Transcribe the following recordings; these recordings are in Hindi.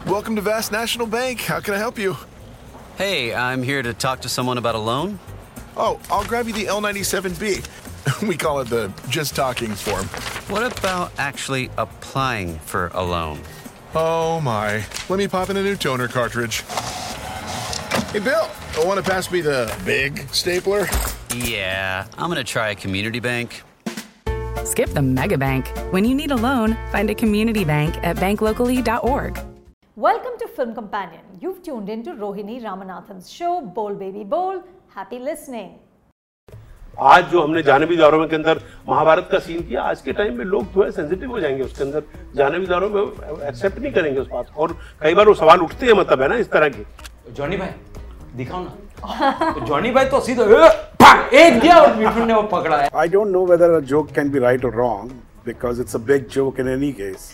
Welcome to Vast National Bank. How can I help you? Hey, I'm here to talk to someone about a loan. Oh, I'll grab you the L97B. We call it the just talking form. What about actually applying for a loan? Oh my. Let me pop in a new toner cartridge. Hey Bill, want to pass me the big stapler? Yeah, I'm gonna try a community bank. Skip the mega bank. When you need a loan, find a community bank at banklocally.org. Welcome to Film Companion. You've tuned into Rohini Ramanathan's show, Bol Baby Bol. Happy listening. आज जो हमने जानवी दारों के अंदर महाभारत का सीन किया, आज के टाइम में लोग थोड़ा सेंसिटिव हो जाएंगे उसके अंदर, जानवी दारों में एक्सेप्ट नहीं करेंगे उस बात को, और कई बार वो सवाल उठते हैं, मतलब है ना इस तरह के। जॉनी भाई दिखाओ ना। तो जॉनी भाई तो सीधा एक दिया और मिठुन ने वो पकड़ा है। I don't know whether a joke can be right or wrong because it's a big joke in any case.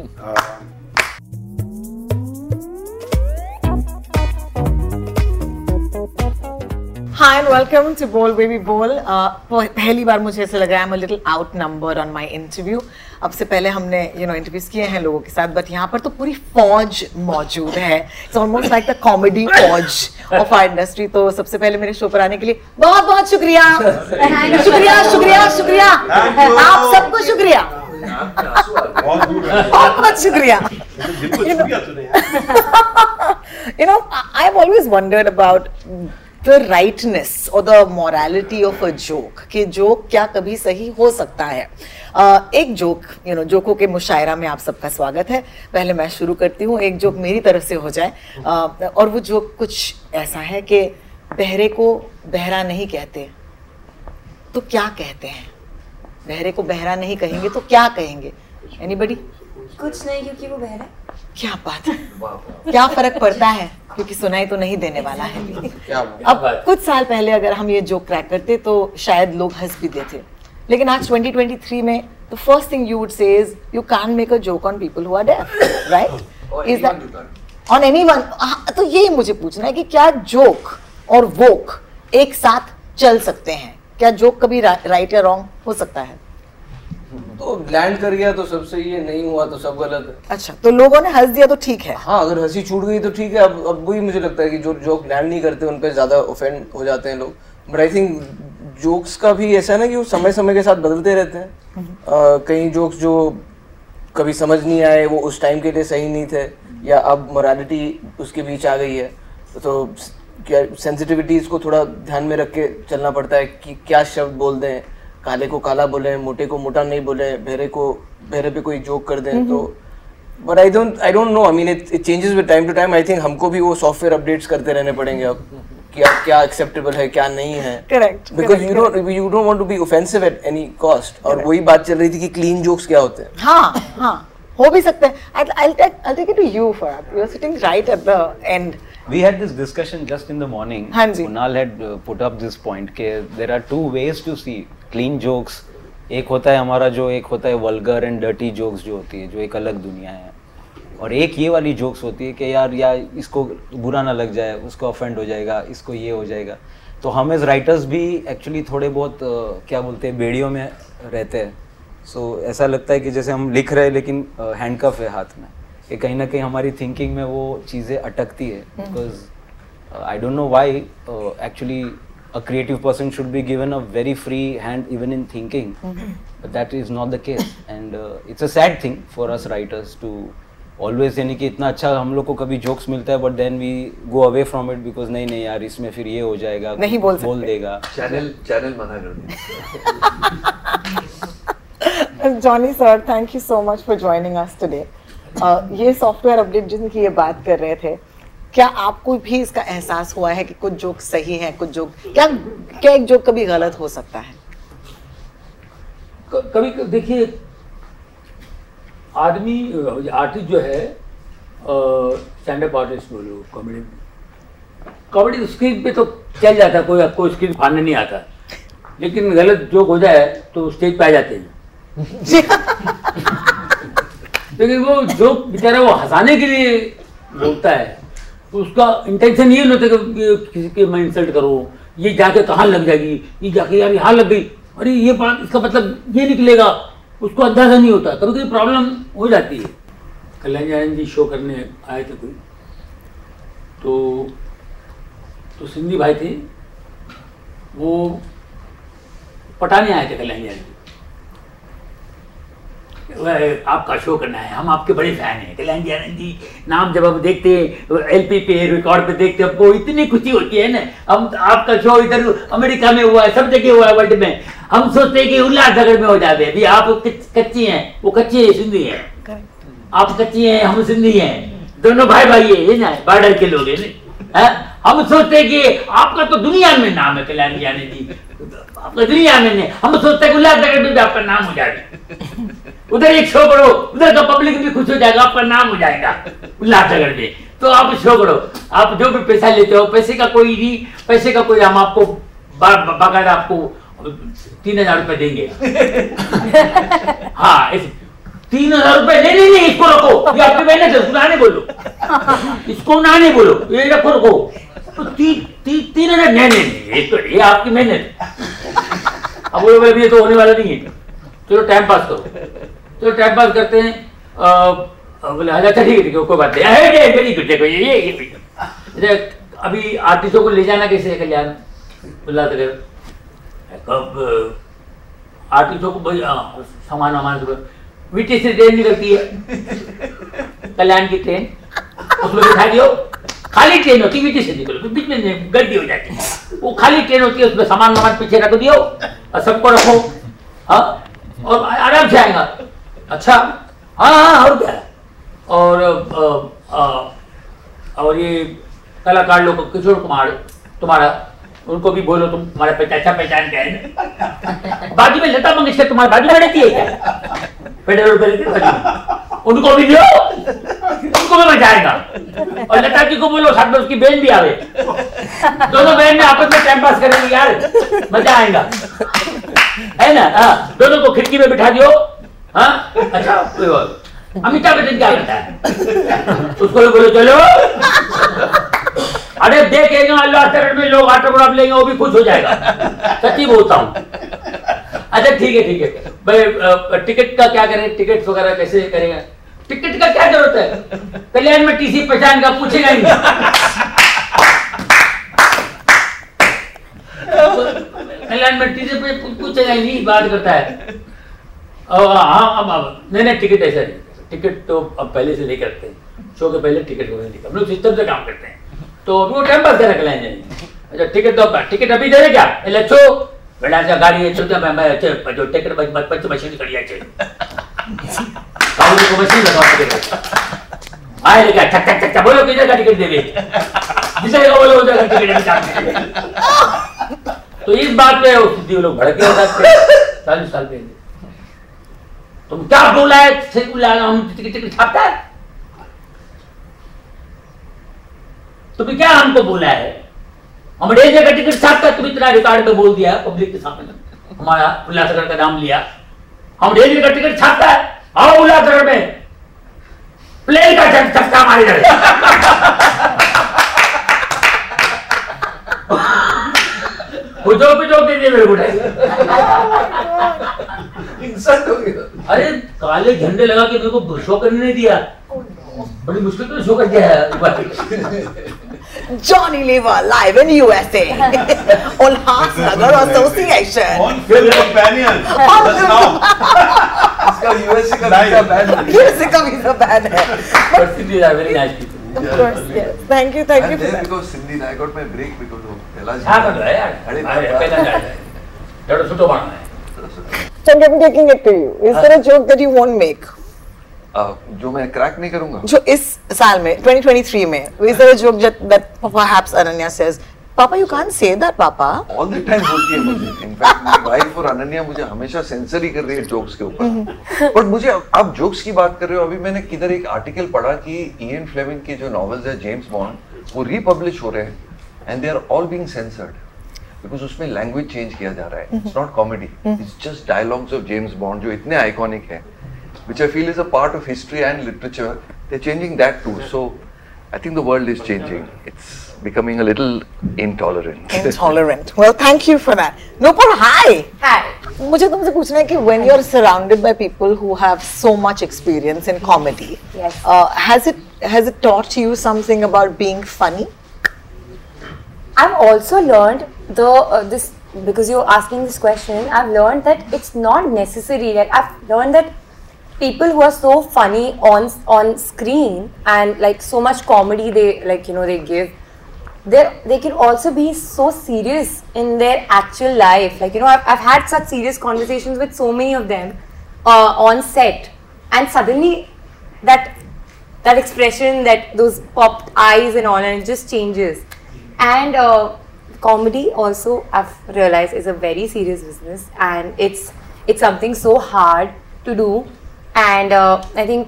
Hi and welcome to Bol Baby Bol. पहली बार मुझे ऐसा लग रहा है I'm a little outnumbered on my interview. अब से पहले हमने interviews किए हैं लोगों के साथ, but यहाँ पर तो पूरी फौज मौजूद है. It's almost like the comedy फौज of our industry. तो सबसे पहले मेरे शो पर आने के लिए बहुत बहुत शुक्रिया. शुक्रिया शुक्रिया शुक्रिया. आप सबको शुक्रिया. बहुत बहुत शुक्रिया. I've always wondered about the rightness or the morality of a joke, कि जोक क्या कभी सही हो सकता है. एक जोक, जोकों के मुशायरा में आप सबका स्वागत है. पहले मैं शुरू करती हूँ, एक जोक मेरी तरफ से हो जाए, और वो जोक कुछ ऐसा है कि बहरे को बहरा नहीं कहते तो क्या कहते हैं? बहरे को बहरा नहीं कहेंगे तो क्या कहेंगे? एनीबडी? कुछ नहीं, क्योंकि वो बहरा है. क्या बात है. क्या फर्क पड़ता है, क्योंकि सुनाई तो नहीं देने वाला है. अब कुछ साल पहले अगर हम ये जोक क्रैक करते तो शायद लोग हंस भी देते, लेकिन आज 2023 में the first thing you would say is you can't make a joke on people who are deaf, right? Is that on anyone? तो ये मुझे पूछना है कि क्या जोक और वोक एक साथ चल सकते हैं? क्या जोक कभी राइट या रॉन्ग हो सकता है? तो लैंड कर गया तो सब सही है, नहीं हुआ तो सब गलत है. अच्छा, तो लोगों ने हंस दिया तो ठीक है. हाँ, अगर हंसी छूट गई तो ठीक है. अब वही मुझे लगता है कि जो जोक लैंड नहीं करते उन पे ज्यादा ऑफेंड हो जाते हैं लोग. बट आई थिंक जोक्स का भी ऐसा है ना कि वो समय समय के साथ बदलते रहते हैं. कई जोक्स जो कभी समझ नहीं आए वो उस टाइम के लिए सही नहीं थे, या अब मोरालिटी उसके बीच आ गई है, तो क्या सेंसिटिविटीज को थोड़ा ध्यान में रख के चलना पड़ता है कि क्या शब्द बोल दें. काले को काला बोले, मोटे को मोटा नहीं बोले, बहरे पे कोई जोक कर दें. तो but I don't know, I mean it changes with time to time. I think हमको भी वो सॉफ्टवेयर अपडेट्स करते रहने पड़ेंगे अब कि क्या एक्सेप्टेबल है क्या नहीं है. Correct, because you don't want to be offensive at any cost. और वही बात चल रही थी कि क्लीन जोक्स क्या होते हैं. हाँ, हो भी सकते हैं. I'll take it to you, Farab. You're sitting right at the end. We had this discussion just in the morning. Kunal had put up this point कि there are two ways to see clean jokes. एक होता है हमारा जो, एक होता है vulgar and dirty jokes जो होती है, जो एक अलग दुनिया है. और एक ये वाली jokes होती है कि यार इसको बुरा ना लग जाए, उसको offend हो जाएगा, इसको ये हो जाएगा. तो हम as writers भी actually थोड़े बहुत क्या बोलते हैं, बेड़ियों में रहते हैं. So ऐसा लगता है कि जैसे हम लिख रहे हैं लेकिन handcuff है हाथ में, कि कहीं ना कहीं हमारी थिंकिंग में वो चीज़ें अटकती है. Because I don't know why actually a creative person should be given a very free hand even in thinking, but that is not the case. And it's a sad thing for us writers to always, यानी कि इतना अच्छा हम लोग को कभी जोक्स मिलता है but then we go away from it because नहीं यार इसमें फिर ये हो जाएगा, नहीं बोल देगा, चैनल मना कर दें. Johnny sir, thank you so much for joining us today. ये सॉफ्टवेयर अपडेट जिनकी ये बात कर रहे थे, क्या आपको भी इसका एहसास हुआ है कि कुछ जोक सही है, कुछ जोक क्या एक जोक कभी गलत हो सकता है? कभी देखिए, आदमी आर्टिस्ट जो है, स्टैंड अप आर्टिस्ट बोलो, कॉमेडी स्क्रीन पे तो चल जाता है, कोई स्क्रीन फाड़ने नहीं आता. लेकिन गलत जोक हो जाए तो स्टेज पे आ जाते हैं. लेकिन वो जो बेचारा वो हंसाने के लिए बोलता है, तो उसका इंटेंशन ये नहीं होता कि किसी के मैं इंसल्ट करूँ, ये जाके कहाँ लग जाएगी, ये जाके यार यहाँ लग गई, अरे ये बात इसका मतलब ये निकलेगा, उसको अंदाजा नहीं होता. कभी कभी प्रॉब्लम हो जाती है. कल्याण आनंद जी शो करने आए थे कोई, तो सिंधी भाई थे, वो पटाने आए थे कल्याण आनंद जी। आपका शो करना है, हम आपके बड़े फैन हैं कल्याण आनंद जी, नाम जब हम देखते हैं एलपी पे रिकॉर्ड पे देखते हैं हमको इतनी खुशी होती है ना। हम आपका शो इधर अमेरिका में हुआ है, सब जगह हुआ है वर्ल्ड में, हम सोचते हैं कि उल्लासनगर में हो जाते हैं। अभी आप कच्ची हैं, वो कच्ची है सिंधी है, आप कच्ची हैं हम सिंधी हैं, दोनों भाई भाई है ना, बॉर्डर के लोग है। हम सोचते हैं कि आपका तो दुनिया में नाम है कल्याण आनंद जी, आपका दुनिया में नहीं, हम सोचते हैं उल्लासनगर में भी आपका नाम हो जाएगा, उधर एक शो करो, उधर का पब्लिक भी खुश हो जाएगा, आपका नाम हो जाएगा उल्लासनगर में। तो आप शो करो, आप जो भी पैसा लेते हो, पैसे का कोई नहीं, पैसे का कोई, हम आपको बाकायदा आपको 3,000 रुपए देंगे। हाँ 3,000 रुपए, नहीं इसको रखो, ये आपकी मेहनत है, उसको ना नहीं बोलो, इसको ना नहीं बोलो, ये रखो। तो 3,000 नहीं, ये आपकी मेहनत। अब बोलो ये तो होने वाला नहीं है, चलो टाइम पास करो, चलो टाइम पास करते हैं। बोले अच्छा ठीक है कोई बात नहीं, वेरी गुड। देखो ये अभी आर्टिस्टों को ले जाना कैसे कल्याण उल्लासनगर, कब आर्टिस्टों को सामान वामान वीटी से ट्रेन निकलती है, कल्याण की ट्रेन, उसमें बिठा दियो, खाली ट्रेन होती है, वीटी से निकलो, बीच में गड्डी हो जाती है, वो खाली ट्रेन होती है, उसमें सामान वामान पीछे रख दियो और सबको रखो, हाँ, और आराम से आएगा। अच्छा हाँ और क्या, और ये कलाकार लोग, किशोर कुमार तुम्हारा, उनको भी बोलो तुम, तुम्हारा अच्छा पहचान क्या है। बाजू में लता मंगेशकर तुम्हारे बाजू में रहती है क्या, फेडरल पे रहती है, उनको भी दो, उनको भी बचाएगा। और लता जी को बोलो साथ में उसकी बहन भी आवे, दोनों बहन में आपस में टाइम पास करेंगे यार, मजा आएगा, है ना। हाँ दोनों को खिड़की में बिठा दियो। हाँ अच्छा अमिताभ बच्चन क्या करता है, उसको भी बोलो चलो, अरे देखेगा उल्लासनगर में लोग ऑटोग्राफ लेंगे, वो भी खुश हो जाएगा, सच्ची बोलता हूँ। अच्छा ठीक है भाई, टिकट का क्या करें, टिकट वगैरह कैसे करेगा, टिकट का क्या जरूरत है, कल्याण में टीसी पहचान का पूछेगा ही नहीं, कल्याण में टीसी पूछेगा ही नहीं, बात करता है। हाँ नहीं टिकट ऐसा नहीं, टिकट तो अब पहले से लेकर रखते हैं, शो के पहले टिकट वगैरह लेकर, हम लोग सिस्टम से काम करते हैं, तो वो टाइम पास करें कल्याण जाएंगे। अच्छा टिकट तो टिकट अभी दे रहे क्या, लच्छो बेटा से गाड़ी है चलते मैं जो टिकट बच मशीन खड़ी है गाड़ी को मशीन लगाओ टिकट आए क्या ठक ठक ठक बोलो किधर का टिकट देवे, जिसे बोलो उधर का टिकट। तो इस बात पे वो लोग भड़के हो जाते हैं 40 साल पहले, तुम क्या बोला है, हम टिकट छापता है, तुम्हें क्या हमको बोला है, हम रेलवे का टिकट छापता है, तुम इतना रिकॉर्ड में बोल दिया पब्लिक के सामने, हमारा उल्लासनगर का नाम लिया, हम रेलवे का टिकट छापता है, आओ उल्लासनगर में प्लेन का छक्का मारे जाए। जो दे मेरे को अरे काले झंडे लगा के मेरे को शो करने नहीं दिया, बड़ी मुश्किल से शो कर दिया है। Johnny Lever live in USA on Hasnagar Association. On film companion. इसका USA का visa ban है। USA का visa ban है। But Cindy are very nice people. Of course, yes. Thank you for that. Because Cindy I got my break because of Kailash. हाँ कर रहा है यार। पहला जाए। थोड़ा सुटो मारना है। So I'm taking it to you. Is there a joke that you won't make? जो मैं क्रैक नहीं करूंगा, जो इस साल में 2023 में is there a joke that perhaps Ananya says, Papa you can't say that Papa? All the time होती है मुझे, इनफैक्ट मेरी वाइफ और अनन्या मुझे हमेशा सेंसर ही कर रही है जोक्स के ऊपर। बट मुझे आप जोक्स की बात कर रहे हो, अभी मैंने किधर एक आर्टिकल पढ़ा कि इयन फ्लेमिंग के जो नॉवेल्स है जेम्स बॉन्ड वो रीपब्लिश हो रहे हैं and they are all being censored because उसमें लैंग्वेज चेंज किया जा रहा है। It's not comedy, it's just dialogues of James Bond जो इतने आइकॉनिक है, which I feel is a part of history and literature. They're changing that too. So I think the world is changing. It's becoming a little intolerant. Intolerant. Well, thank you for that. Nupur, hi. Hi. मुझे तुमसे पूछना है कि when you're surrounded by people who have so much experience in comedy, yes, has it taught you something about being funny? I've also learned this because you're asking this question. I've learned that it's not necessary. Like I've learned that people who are so funny on screen and like so much comedy they they give, they can also be so serious in their actual life. Like I've had such serious conversations with so many of them on set, and suddenly that expression, those popped eyes and all, and it just changes. And comedy also, I've realized, is a very serious business, and it's something so hard to do. And I think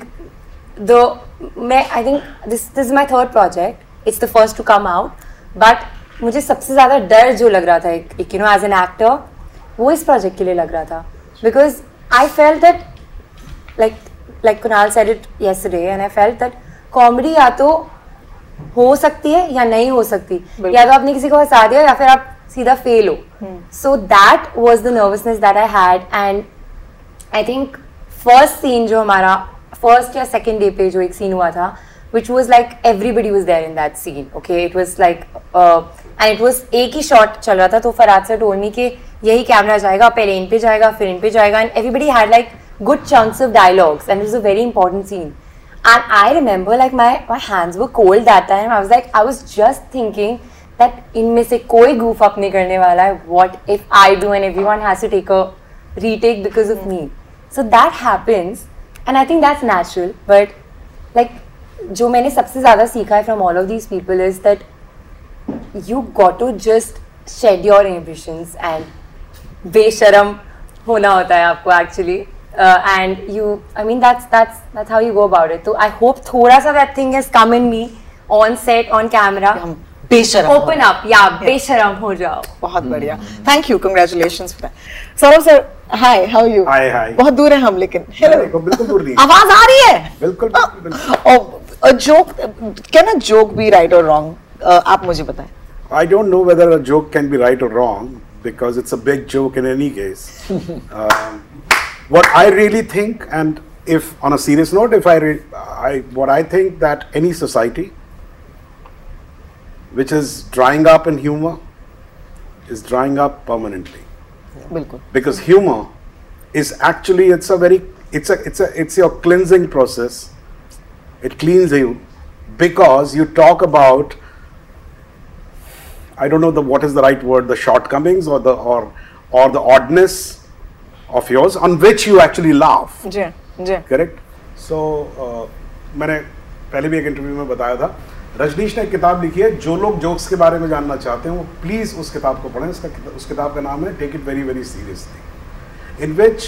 this is my third project. It's the first to come out. But मुझे सबसे ज़्यादा डर जो लग रहा था एक as an actor, वो इस project के लिए लग रहा था. Because I felt that, like Kunal said it yesterday, and I felt that comedy या तो हो सकती है या नहीं हो सकती, या तो आपने किसी को हंसा दिया या फिर आप सीधा fail हो. So that was the nervousness that I had, and I think first scene जो हमारा first या second day पे जो एक scene हुआ था, which was like everybody was there in that scene. Okay, it was like and it was एक ही shot चल रहा था, तो फराद sir told me कि यही कैमरा जाएगा, पहले इन पे जाएगा, फिर इन पे जाएगा, and everybody had like good chunks of dialogues, and it was a very important scene. And I remember like my hands were cold that time. I was just thinking that इनमें से कोई goof up नहीं करने वाला है. What if I do and everyone has to take a retake because of me? So that happens, and I think that's natural. But like जो मैंने सबसे ज़्यादा सीखा है from all of these people is that you got to just shed your inhibitions and बेशरम होना होता है आपको actually. And that's how you go about it. So I hope थोड़ा सा that thing has come in me on set, on camera. बेशरम open up, बेशरम हो जाओ. बहुत बढ़िया. Thank you, congratulations for that. Saurav sir, hi, how are you? Hi. बहुत दूर है हम लेकिन. Hello. बिल्कुल दूर नहीं. आवाज आ रही है? बिल्कुल. A joke, can a joke be right or wrong? आप मुझे बताएं. I don't know whether a joke can be right or wrong because it's a big joke in any case. What I really think, and if on a serious note, what I think that any society which is drying up in humor is drying up permanently. Because humor is actually it's your cleansing process. It cleans you because you talk about, I don't know what is the right word, the shortcomings or the oddness of yours on which you actually laugh. Correct? So मैंने पहले भी एक इंटरव्यू में बताया था, रजनीश ने एक किताब लिखी है, जो लोग जोक्स के बारे में जानना चाहते हैं वो प्लीज उस किताब को पढ़ें. उस किताब का नाम है take it very very seriously, in which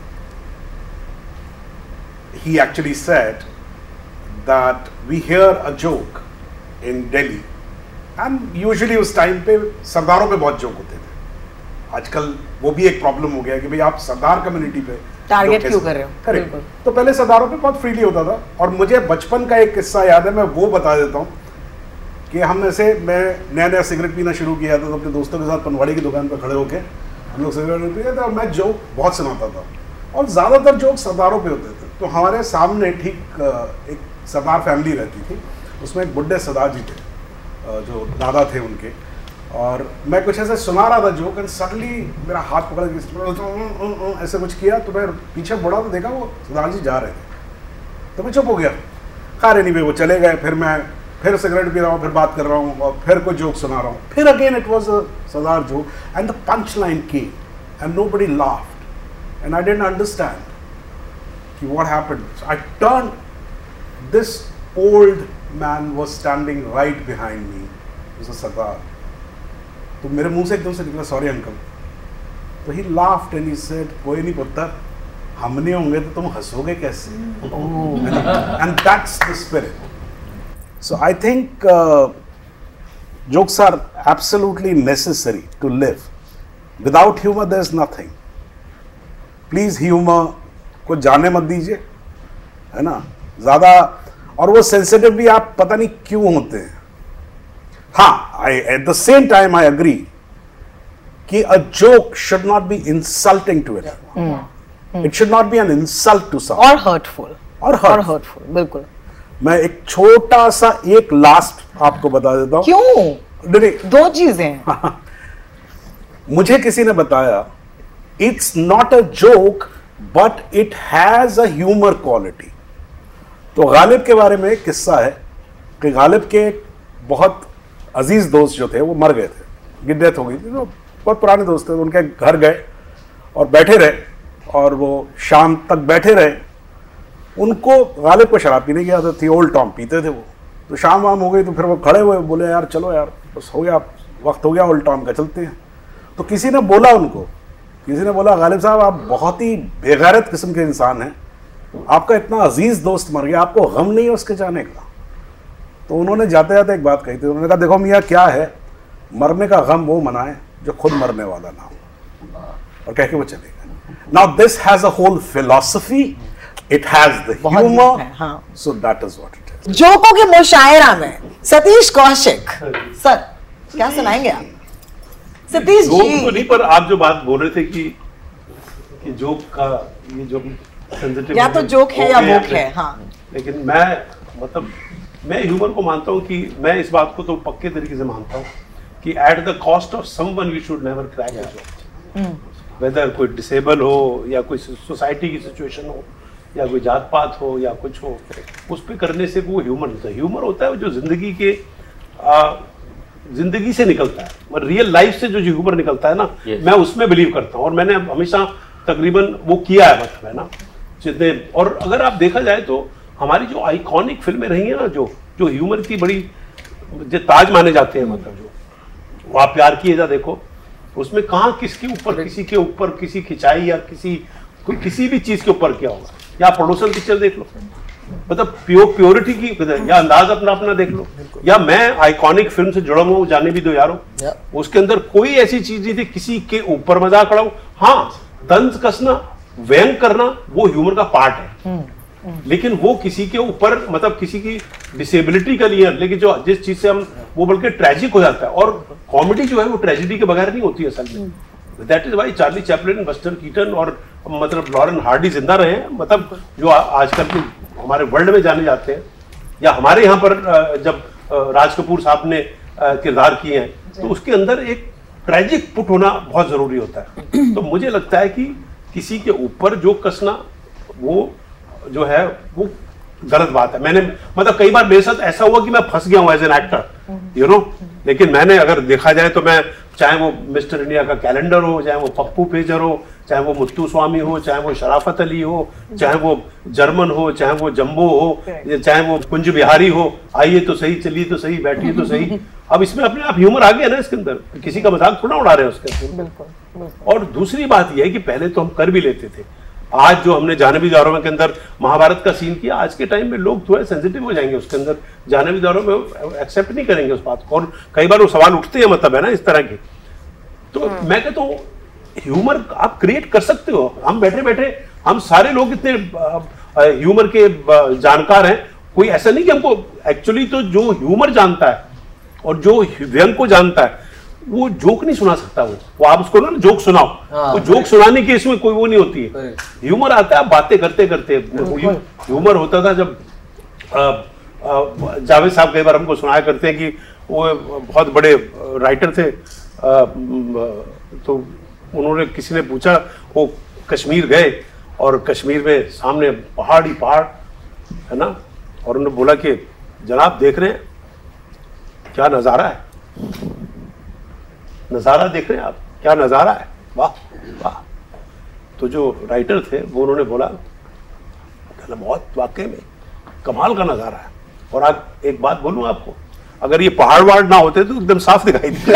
he actually said that we hear a joke in Delhi, and usually उस टाइम पे सरदारों पे बहुत जोक होते थे. आजकल वो भी एक प्रॉब्लम हो गया कि भाई आप सरदार कम्युनिटी पे टारगेट क्यों कर रहे हो. करेक्ट. तो पहले सरदारों पे बहुत फ्रीली होता था, और मुझे बचपन का एक किस्सा याद है, मैं वो बता देता हूँ कि मैं नया सिगरेट पीना शुरू किया था, तो अपने दोस्तों के साथ पनवाड़ी की दुकान पर खड़े होकर हम लोग सिगरेट पीते थे, और मैं जोक बहुत सुनाता था, और ज़्यादातर जोक सरदारों पे होते थे. तो हमारे सामने ठीक एक सरदार फैमिली रहती थी, उसमें एक बुढ़े सरदार जी थे जो दादा थे उनके, और मैं कुछ ऐसे सुना रहा था जोक, एंड सडनली मेरा हाथ पकड़ के ऐसे कुछ किया, तो मैं पीछे बढ़ा तो देखा वो सरदार जी जा रहे थे, तो मैं चुप हो गया. खैर एनीवे वो चले गए, फिर सिगरेट पी रहा हूँ, फिर बात कर रहा हूँ, और फिर कोई जोक सुना रहा हूँ, फिर again it was a sardar joke, and the punch line came and nobody laughed, and I didn't understand कि what happened. I turn, this old man was standing right behind me. It was a Sardar. तो मेरे मुंह से एकदम से निकला, सॉरी अंकल. तो he laughed and he said, कोई नहीं पुत्र, हम नहीं होंगे तो तुम हंसोगे कैसे? And that's the spirit. So I think jokes are absolutely necessary to live. Without humor there's nothing. Please humor को जाने मत दीजिए, है ना. ज़्यादा और वो सेंसिटिव भी आप पता नहीं क्यों होते हैं। हाँ, at the same time I agree कि a joke should not be insulting to it, it should not be an insult to some और हर्टफुल, बिल्कुल। मैं एक छोटा सा एक लास्ट आपको बता देता हूं। क्यों? दो चीजें मुझे किसी ने बताया, it's not a joke but it has a humour quality. तो गालिब के बारे में एक किस्सा है कि गालिब के बहुत अजीज दोस्त जो थे वो मर गए थे, उनकी डेथ हो गई थी, तो बहुत पुराने दोस्त थे। उनके घर गए और बैठे रहे और वो शाम तक बैठे रहे। उनको गालिब को शराब पीने की आदत थी, ओल्ड टॉम पीते थे वो। तो शाम वाम हो गई तो फिर वो खड़े हुए, बोले यार चलो यार बस हो गया, वक्त हो गया ओल्ड टॉम का, चलते हैं। तो किसी ने बोला उनको, किसी ने बोला गालिब साहब आप बहुत ही बेगैरत किस्म के इंसान हैं, आपका इतना अजीज दोस्त मर गया, आपको गम नहीं है उसके जाने का। तो उन्होंने जाते जाते एक बात कही थी, उन्होंने कहा देखो मियाँ क्या है, मरने का गम वो मनाए जो खुद मरने वाला ना हो, और कह के वो चले गए। Now this has a whole philosophy, it has the humour, so that is what it is. जोकों के मुशायरा में सतीश कौशिक सर क्या सुनाएंगे आप? सतीश जी तो नहीं, पर आप जो बात बोल रहे थे कि जोक का ये जो सेंसिटिव या तो जोक है या वोक है, हाँ। लेकिन मैं ह्यूमर को मानता हूँ कि मैं इस बात को तो पक्के तरीके से मानता हूँ कि at the cost of someone we should never crack a joke. Whether कोई डिसेबल हो या कोई सोसाइटी की सिचुएशन हो या कोई जात पात हो या कुछ हो, उस पर करने से वो ह्यूमर होता है। ह्यूमर होता है जो जिंदगी से निकलता है, रियल लाइफ से जो ह्यूमर निकलता है ना, मैं उसमें बिलीव करता हूँ और मैंने हमेशा तकरीबन वो किया है, मतलब है ना जितने। और अगर आप देखा जाए तो हमारी जो आइकॉनिक फिल्में रही हैं ना, जो ह्यूमर की बड़ी जो ताज माने जाते हैं, मतलब जो आप प्यार की एजा देखो, उसमें कहाँ किसके ऊपर किसी खिंचाई या किसी भी चीज के ऊपर क्या होगा। या पड़ोसन पिक्चर देख लो, मतलब प्योरिटी की, या अंदाज अपना अपना देख लो, या मैं आइकॉनिक फिल्म से जुड़ा हुआ हूँ जाने भी दो यारो, उसके अंदर कोई ऐसी चीज नहीं थी किसी के ऊपर मजाक उड़ाओ। हाँ, तंज कसना, व्यंग करना वो ह्यूमर का पार्ट है, लेकिन वो किसी के ऊपर मतलब किसी की डिसेबिलिटी का लिए, लेकिन जो जिस चीज से हम वो बल्कि ट्रेजिक हो जाता है। और कॉमेडी जो है वो ट्रेजिडी के बगैर नहीं होती असल में। That is why Charlie Chaplin, Buster Keaton और मतलब लॉरेन हार्डी जिंदा रहे हैं, मतलब जो आजकल के हमारे वर्ल्ड में जाने जाते हैं। या हमारे यहाँ पर जब राज कपूर साहब ने किरदार किए हैं तो उसके अंदर एक ट्रेजिक पुट होना बहुत जरूरी होता है। तो मुझे लगता है कि किसी के ऊपर जो कसना वो जो है वो गलत बात है। मैंने मतलब कई बार मेरे साथ ऐसा हुआ कि मैं फंस गया हूं as an actor, you know. लेकिन मैंने अगर देखा जाए तो मैं, चाहे वो मिस्टर इंडिया का कैलेंडर हो, चाहे वो पप्पू पेजर हो, चाहे वो मुत्तू स्वामी हो, चाहे वो शराफत अली हो, चाहे वो जर्मन हो, चाहे वो जम्बो हो, चाहे वो कुंज बिहारी हो, आइए तो सही, चलिए तो सही, बैठिए तो सही। अब इसमें अपने आप ह्यूमर आ गया ना इसके अंदर, किसी का मजाक थोड़ा उड़ा रहे हैं उसके अंदर। और दूसरी बात यह है कि पहले तो हम कर भी लेते थे। आज जो हमने जानवी दारों के अंदर महाभारत का सीन किया, आज के टाइम में लोग थोड़े सेंसिटिव हो जाएंगे उसके अंदर, जानवी दारों में एक्सेप्ट नहीं करेंगे उस बात को। और कई बार वो सवाल उठते हैं, मतलब है ना इस तरह के। तो मैं कहता हूँ ह्यूमर आप क्रिएट कर सकते हो। हम बैठे बैठे हम सारे लोग इतने ह्यूमर के जानकार हैं, कोई ऐसा नहीं कि हमको एक्चुअली तो जो ह्यूमर जानता है और जो व्यंग को जानता है वो जोक नहीं सुना सकता। वो आप उसको ना जोक सुनाओ, वो जोक सुनाने की इसमें कोई वो नहीं होती है। ह्यूमर आता है बातें करते करते। ह्यूमर होता था जब जावेद साहब कई बार हमको सुनाया करते हैं कि वो बहुत बड़े राइटर थे, तो उन्होंने किसी ने पूछा, वो कश्मीर गए और कश्मीर में सामने पहाड़ ही पहाड़ है ना, और उन्होंने बोला कि जनाब देख रहे हैं क्या नज़ारा है, नज़ारा देख रहे हैं आप, क्या नज़ारा है, वाह वाह। तो जो राइटर थे वो उन्होंने बोला बहुत वाकई में कमाल का नज़ारा है। और आप एक बात बोलूं आपको, अगर ये पहाड़ वहाड़ ना होते तो एकदम साफ दिखाई देते।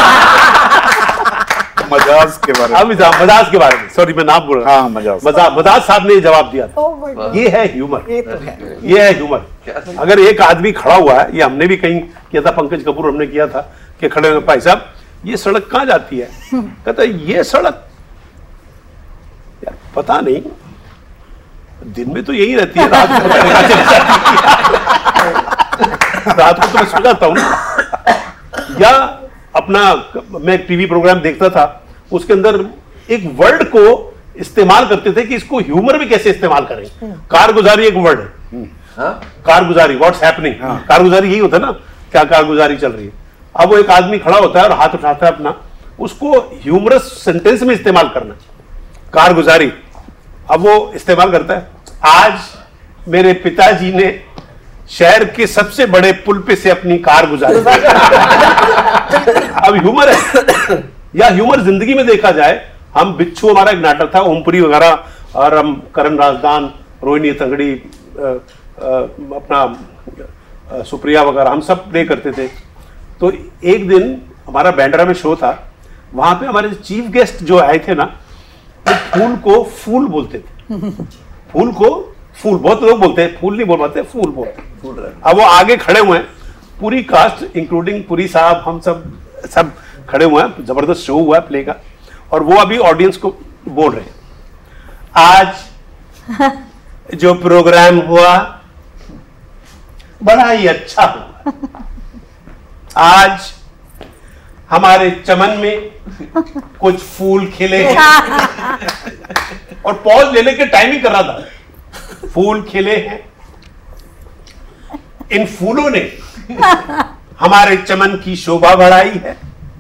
मजाज के बारे में, मजाज के बारे में, सॉरी मैं नाम बोल रहा हूँ। मजाज साहब ने जवाब दिया था। ये है ह्यूमर, ये है ह्यूमर। अगर एक आदमी खड़ा हुआ है, ये हमने भी कहीं किया था, पंकज कपूर हमने किया था कि खड़े हुए भाई साहब ये सड़क कहाँ जाती है, कहता है ये सड़क यार पता नहीं, दिन में तो यही रहती है, रात में रात को तो मैं सो जाता हूँ ना। या अपना मैं टीवी प्रोग्राम देखता था, उसके अंदर एक वर्ड को इस्तेमाल करते थे कि इसको ह्यूमर में कैसे इस्तेमाल करें। कारगुजारी एक वर्ड है, कारगुजारी, व्हाट्स हैपनिंग, कारगुजारी यही होता है ना, क्या कारगुजारी चल रही है। अब वो एक आदमी खड़ा होता है और हाथ उठाता है अपना, उसको ह्यूमरस सेंटेंस में इस्तेमाल करना, कारगुजारी। अब वो इस्तेमाल करता है, आज मेरे पिताजी ने शहर के सबसे बड़े पुल पे से अपनी कार गुजारी। अब ह्यूमर है। या ह्यूमर जिंदगी में देखा जाए, हम बिच्छू, हमारा एक नाटक था, ओमपुरी वगैरह, और हम करण राजदान, रोहिणी तंगड़ी, अपना सुप्रिया वगैरह, हम सब प्ले करते थे। तो एक दिन हमारा बैंड्रा में शो था, वहां पे हमारे चीफ गेस्ट जो आए थे ना, वो फूल को फूल बोलते थे। फूल को फूल, बहुत लोग बोलते हैं, फूल नहीं बोल पाते, फूल बोलते हैं। अब वो आगे खड़े हुए हैं, पूरी कास्ट इंक्लूडिंग पुरी साहब, हम सब खड़े हुए हैं, जबरदस्त शो हुआ है प्ले का, और वो अभी ऑडियंस को बोल रहे हैं, आज जो प्रोग्राम हुआ बड़ा ही अच्छा हुआ, आज हमारे चमन में कुछ फूल खिले हैं। और पॉज ले लेके टाइमिंग कर रहा था, फूल खिले हैं, इन फूलों ने हमारे चमन की शोभा बढ़ाई है,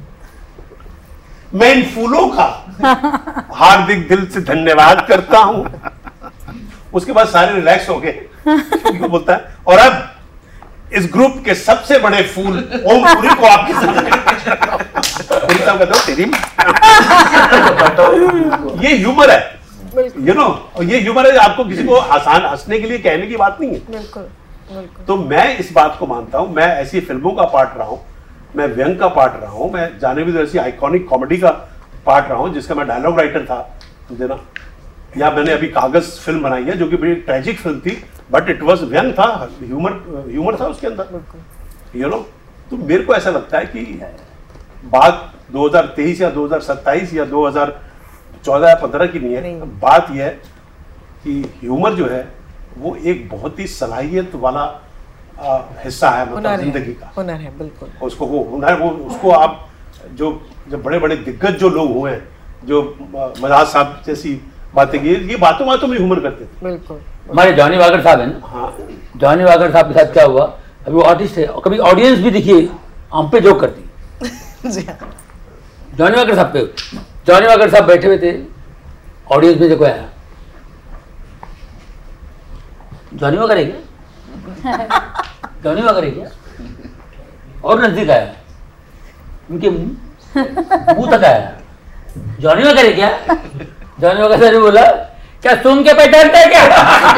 मैं इन फूलों का हार्दिक दिल से धन्यवाद करता हूं। उसके बाद सारे रिलैक्स हो गए, क्योंकि वो बोलता है, और अब इस ग्रुप के सबसे बड़े फूल ओमपुरी को आपके तेरी ये ह्यूमर है, यू नो, ये ह्यूमर है। आपको किसी को आसान हंसने के लिए कहने की बात नहीं है। बिल्कुल। तो मैं इस बात को मानता हूं, मैं ऐसी फिल्मों का पार्ट रहा हूं, मैं व्यंग का पार्ट रहा हूं, मैं जाने भी ऐसी आइकॉनिक कॉमेडी का पार्ट रहा हूं, जिसका मैं डायलॉग राइटर था, देना, या मैंने अभी कागज फिल्म बनाई है, जो कि बड़ी ट्रेजिक फिल्म थी, बट इट वाज व्यंग था, ह्यूमर था उसके अंदर, यू नो। तो मेरे को ऐसा लगता है कि बात 2023 या 2027 या 2014 या 15 की नहीं है, बात यह है कि ह्यूमर जो है वो एक बहुत ही सलाहियत वाला हिस्सा है, मतलब जिंदगी का हुनर है। बिल्कुल, उसको वो हुनर, वो उसको आप जो बड़े बड़े दिग्गज जो लोग हुए हैं, जो मजाज साहब जैसी बातें की, ये बातों में ह्यूमर करते थे। बिल्कुल। हमारे जॉनी वाकर साहब है ना, हाँ, जॉनी वाकर साहब के साथ क्या हुआ, अभी वो आर्टिस्ट है, कभी ऑडियंस भी देखिए हम पे जोक करती। जॉनी वाकर साहब पे, जॉनी वाकर साहब बैठे हुए थे, ऑडियंस में देखो आया, जॉनी वाकर है क्या, जॉनी वाकर है क्या, और नजदीक आया, उनके मुंह तक आया, जॉनी वाकर है क्या, जॉनी वाकर साहब ने बोला, क्या सुन के पहचानता है क्या?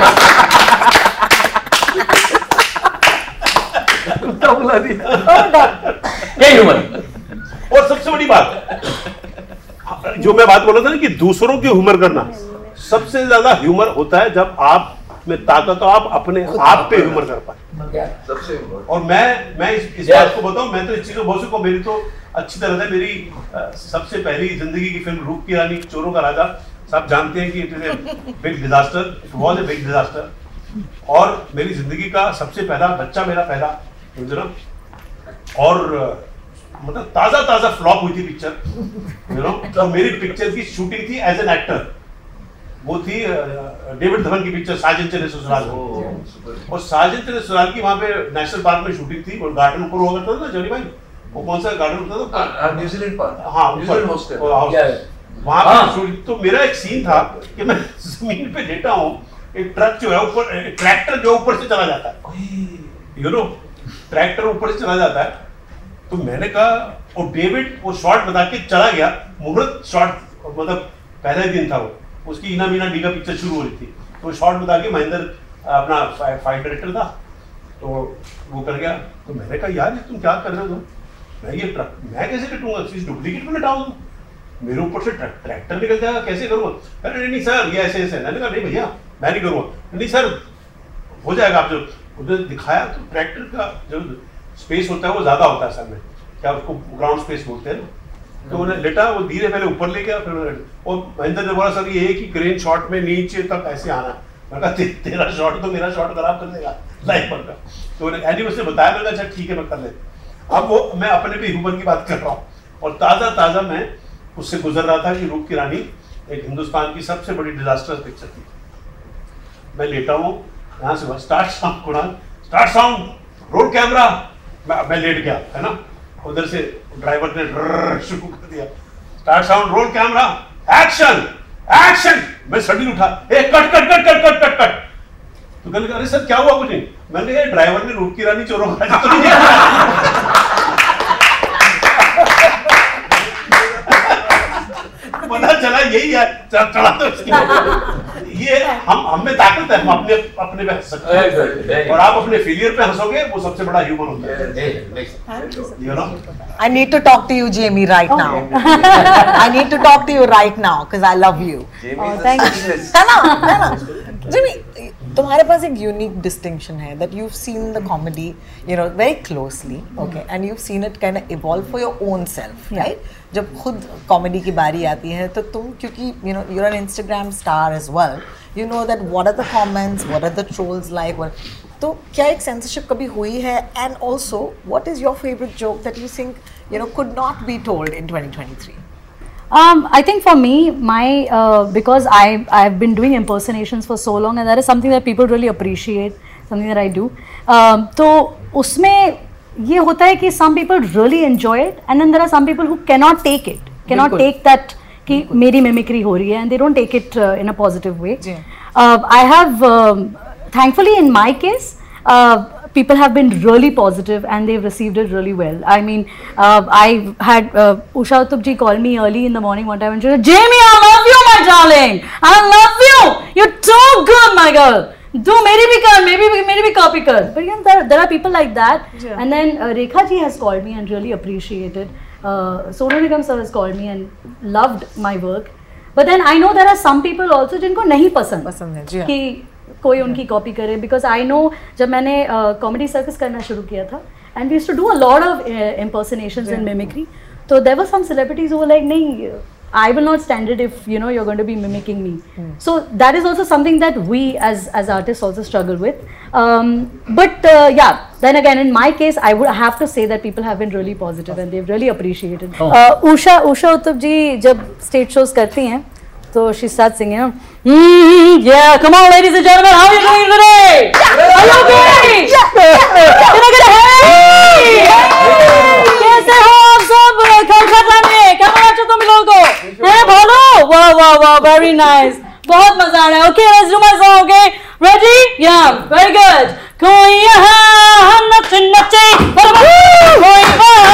बुला दिया। ये ह्यूमर। और सबसे बड़ी बात जो मैं बात बोल रहा था ना कि दूसरों की ह्यूमर करना, सबसे ज्यादा ह्यूमर होता है जब आप में ताकत हो, आप अपने आप पे ह्यूमर कर पाए। सबसे और मैं इस बात को बताऊं, मैं तो इस चीज को बहुत को, मेरी तो अच्छी तरह से मेरी सबसे पहली जिंदगी की फिल्म रूप की रानी, चोरों का राजा, सब जानते हैं कि it is a big disaster, it was a big disaster. और मेरी जिंदगी का सबसे पहला बच्चा, मेरा पहला, और मतलब ताजा फ्लॉप हुई थी पिक्चर, यू नो। तो मेरी पिक्चर की शूटिंग थी एज एन एक्टर, वो थी डेविड धवन की पिक्चर साजन चले ससुराल, और साजन चले ससुराल की वहां पे नेशनल पार्क में शूटिंग थी, और गार्डन ऊपर हुआ करता था ना जॉनी भाई, वो कौन सा गार्डन होता था, न्यूजीलैंड पार्क, हाँ न्यूजीलैंड हॉस्टल, वहां पे शूटिंग। तो मेरा एक सीन था कि मैं जमीन पे लेटा हूँ, एक ट्रक जो है ऊपर, ट्रैक्टर जो ऊपर से चला जाता है, यू नो, ट्रैक्टर ऊपर से चला जाता है। तो मैंने कहा, और डेविड वो शॉट बता के चला गया, मुहूर्त शॉट, मतलब पहला दिन था वो, उसकी इना मीना डी का पिक्चर शुरू हो रही थी, तो शॉट बता के महेंद्र अपना फाइट डायरेक्टर था, तो वो कर गया। तो मैंने कहा, यार तुम क्या कर रहे हो, मैं ये ट्रक मैं कैसे कटूंगा, डुप्लीकेट में लटाऊं, मेरे ऊपर से ट्रैक्टर निकल जाएगा, कैसे करूँगा? अरे नहीं सर, ये ऐसे ऐसे। मैंने कहा, नहीं भैया मैं नहीं करूँगा। नहीं सर हो जाएगा, आप जो उधर दिखाया, तो ट्रैक्टर का जो स्पेस होता है वो ज्यादा होता है असल में, क्या उसको ग्राउंड स्पेस बोलते हैं ना। तो उन्हें लेटा, वो धीरे पहले ऊपर ले गया, फिर और महेंद्र ने बोला, सर ये है कि क्रेन शॉट में नीचे तक ऐसे आना। मैंने कहा, तेरा शॉट तो मेरा शॉट खराब कर देगा, लाइव बनकर। तो एंडी उसने बताया, मैंने अच्छा ठीक है मैं कर लेता। अब वो मैं अपने पे ह्यूमन की बात कर रहा हूँ, और ताज़ा मैं उससे गुजर रहा था कि रूप की रानी एक हिंदुस्तान की सबसे बड़ी डिजास्टर्स पिक्चर थी। मैं लेटा हूँ, यहाँ से start sound, Kunal start sound, roll camera, मैं लेट गया है ना, उधर से ड्राइवर ने शुरू कर दिया, start sound, roll camera, action action. मैं सडनली उठा, ए cut cut cut cut cut cut cut. तो कहने लगा, अरे सर क्या हुआ? मुझे मैंने कहा ड्राइवर ने रूप की रानी चोरों का तो नहीं पता चला यही है, चढ़ा तो ये हम में ताकत है, हम अपने पे हंस सकते हैं, और आप अपने फेलियर पे हंसोगे, वो सबसे बड़ा ह्यूमन होता है। You know? I need to talk to you, Jamie, right now. I need to talk to you right now because I love you. Jamie, thank you. है ना? Jamie, तुम्हारे पास एक unique distinction है that you've seen the comedy, you know, very closely, okay, and you've seen it kind of evolve for your own self, right? जब खुद कॉमेडी की बारी आती है तो तुम, क्योंकि you know you're an Instagram star as well, you know that what are the comments, what are the trolls like, what, तो क्या एक censorship कभी हुई है? And also, what is your favorite joke that you think you know could not be told in 2023? I think for me, because I've been doing impersonations for so long, and that is something that people really appreciate, something that I do. तो उसमें ये होता है कि some people really enjoy it, and then there are some people who cannot take it, cannot take that कि मेरी mimicry हो रही है, and they don't take it in a positive way. I have, thankfully in my case, people have been really positive and they've received it really well. I mean, I had Usha Uthup ji call me early in the morning one time and she said, "Jamie, I love you, my darling. I love you. You're too good, my girl. Do मेरी भी कर, मेरी भी copy कर." But you know, there are people like that. Yeah. And then Rekha ji has called me and really appreciated. Sonu Nigam sir has called me and loved my work. But then I know there are some people also जिनको नहीं पसंद है कि कोई उनकी कॉपी करे, बिकॉज आई नो जब मैंने कॉमेडी सर्कस करना शुरू किया था and we used to do a lot of impersonations and mimicry, तो there were some celebrities who were like नहीं, I will not stand it if you know you're going to be mimicking me. So that is also something that we as artists also struggle with. But yeah, then again in my case I would have to say that people have been really positive and they've really appreciated. Usha Uthup ji jab stage shows करती हैं so she starts singing, yeah, come on ladies and gentlemen, how are you doing today? Are you okay? Can I get a hey? कैसे हो आप सब? कलकत्ता में कैमरा अच्छा तुम लोगों को है बोलो? वाह वाह वाह, very nice, बहुत मजा आ रहा है. Okay, let's do my song. Okay, ready? Yeah, very good. कोई यहाँ नच नचे, कोई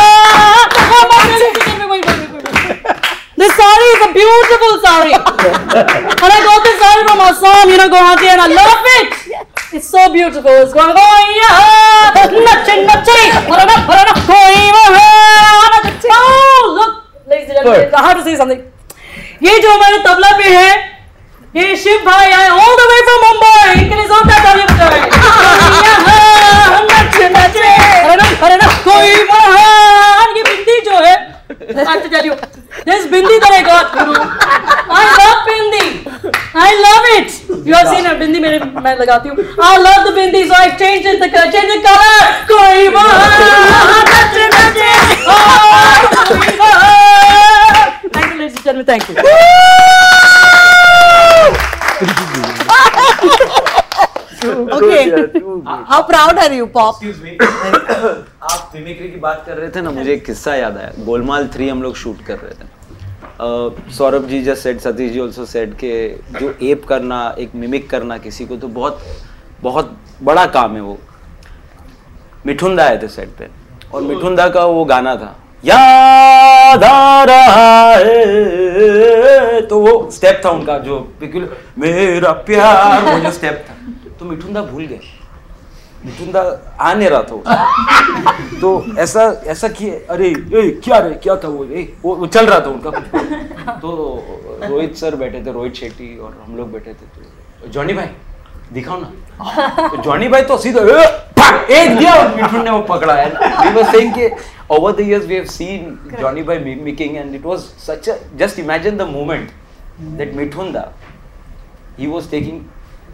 This sari is a beautiful sari. And I got this sari from Assam, you know, Guwahati, and I love it. It's so beautiful. It's going, nache nache, parana, koi wahan. Oh, look, ladies and gentlemen, I have to say something. ये जो हमारे तबला पे है, ये शिव भाई आए all the way from Mumbai. इनके लिए जोरदार तालियां बजाएं. nache nache, parana, koi wahan. ये बिंदी जो है, I have to tell you, this bindi that I got, Guru. I love bindi. I love it. You have seen a bindi, मैं लगाती हूँ. I love the bindi, so I changed the color. कोई बात नचे नचे. कोई बात. Thank you, ladies and gentlemen. Thank you. Okay. How proud are you, Pop? Excuse me. आप मिमिक्री की बात कर रहे थे ना, मुझे एक किस्सा याद आया. गोलमाल 3 हम लोग शूट कर रहे थे. Saurabh ji just said, Satish ji also said के जो एप करना, एक मिमिक करना किसी को, तो बहुत बहुत बड़ा काम है वो. मिठुंदा आए थे सेट पे और मिठुंदा का वो गाना था, याद आ रहा है, तो वो स्टेप था उनका जो मेरा प्यार, वो जो स्टेप था, तो मिठुंदा भूल गए. मिठुंदा आ नहीं रहा था, तो ऐसा किए, अरे क्या था वो चल रहा था उनका कुछ. तो रोहित सर बैठे थे, रोहित शेट्टी और हम लोग बैठे थे, तो जॉनी भाई दिखाओ ना. तो जॉनी भाई तो सीधा एक दिया और मिठुन ने वो पकड़ा है. We were saying कि over the years we have seen Johnny Bhai mimicking, and it was such a, just imagine the moment that Mithunda, he was taking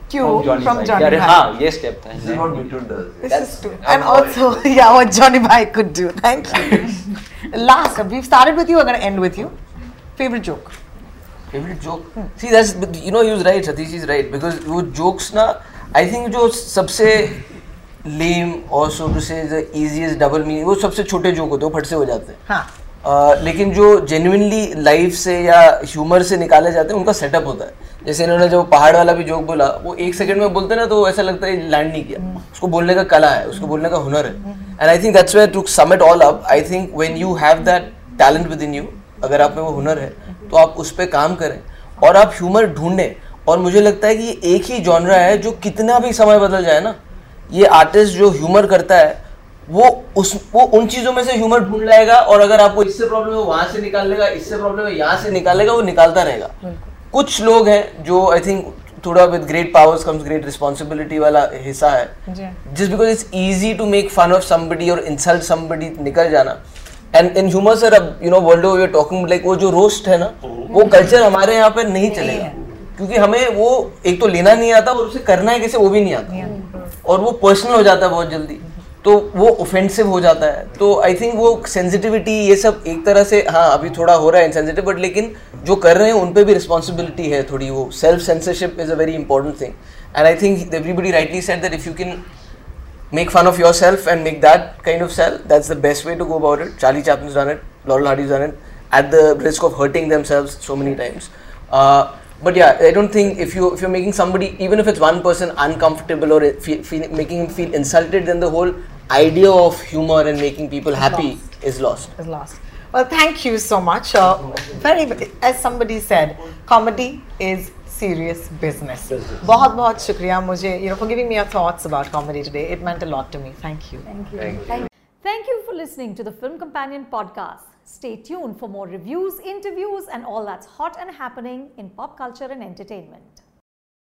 Cue from Johnny Bhai. हाँ, ये step था. This is what Mitchell does. This is true. And also, yeah, what Johnny Bhai could do. Thank you. Last, we've started with you. We're going to end with you. Favorite joke. Favorite joke. See, that's, you know, he was right. Satish is right, because वो jokes ना, I think जो सबसे lame और so to say the easiest double meaning, वो सबसे छोटे joke होते हैं, वो फट से हो जाते हैं. हाँ. लेकिन जो genuinely लाइफ से या ह्यूमर से निकाले जाते हैं उनका सेटअप होता है. जैसे इन्होंने जो पहाड़ वाला भी जोक बोला, वो 1 सेकंड में बोलते हैं ना, तो ऐसा लगता है लैंड नहीं किया. उसको बोलने का कला है, उसको बोलने का हुनर है. And I think that's where to sum it all up, I think when you have that talent within you, अगर आप में वो हुनर है तो आप उस पर काम करें और आप ह्यूमर ढूंढें. और मुझे लगता है कि ये एक ही जॉनरा है जो कितना भी समय बदल जाए ना, ये आर्टिस्ट जो ह्यूमर करता है वो उन चीज़ों में से ह्यूमर ढूंढ लाएगा. और अगर आपको इससे प्रॉब्लम है वहाँ से निकाल लेगा, इससे प्रॉब्लम है यहाँ से निकालेगा, वो निकालता रहेगा. कुछ लोग हैं जो आई थिंक थोड़ा with great powers comes great responsibility वाला हिस्सा है. Just because it's easy to make fun of somebody और इंसल्ट समबडी निकल जाना. एंड इन ह्यूमर सर, अब you know world over we are talking like वो जो रोस्ट है ना, वो कल्चर हमारे यहाँ पे नहीं चलेगा, क्योंकि हमें वो एक तो लेना नहीं आता और उसे करना है कैसे वो भी नहीं आता, और वो पर्सनल हो जाता है बहुत जल्दी, तो वो ऑफेंसिव हो जाता है. तो आई थिंक वो सेंसिटिविटी ये सब एक तरह से, हाँ अभी थोड़ा हो रहा है इनसेंसिटिव, बट लेकिन जो कर रहे हैं उन पे भी रिस्पॉन्सिबिलिटी है थोड़ी. वो self censorship is a very important thing. And I think everybody rightly said that if you can make fun of yourself and make that kind of sell, that's the best way to go about it. Charlie Chaplin's done it, Laurel Hardy's done it, at the risk of hurting themselves so many times. But yeah, I don't think if you're making somebody, even if it's one person, uncomfortable or making him feel insulted, then the whole idea of humor and making people happy is lost. Is lost. Well, thank you so much. As somebody said, comedy is serious business. बहुत बहुत शुक्रिया मुझे, you know, for giving me your thoughts about comedy today. It meant a lot to me. Thank you. Thank you for listening to the Film Companion podcast. Stay tuned for more reviews, interviews, and all that's hot and happening in pop culture and entertainment.